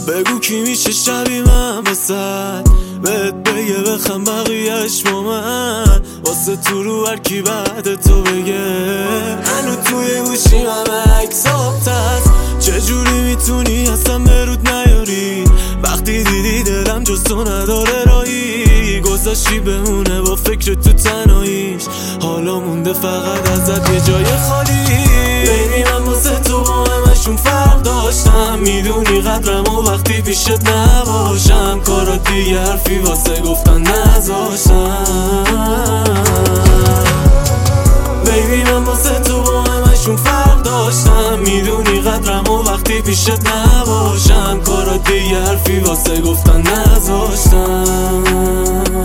بگو کی میشه شبیه من واسد بهت بگه بخم بقیهش با من واسه تو رو هرکی بعد تو بگه هنو توی گوشیم همه عکسات هست چجوری میتونی اصلا برود نیاری وقتی دیدی دلم جز تو نداره راهی گذاشتی بمونه با فکر تو تنهاییش حالا مونده فقط ازت یه جای خالی بیبی من واسه تو با همشون فرق داشتم میدونی قدرم و وقتی پیشت نباشم کارات دیگه حرفی واسه گفتن نذاشتم بیبی من واسه تو با همشون فرق داشتم میدونی قدرم و وقتی پیشت نباشم کارات دیگه حرفی واسه گفتن نذاشتم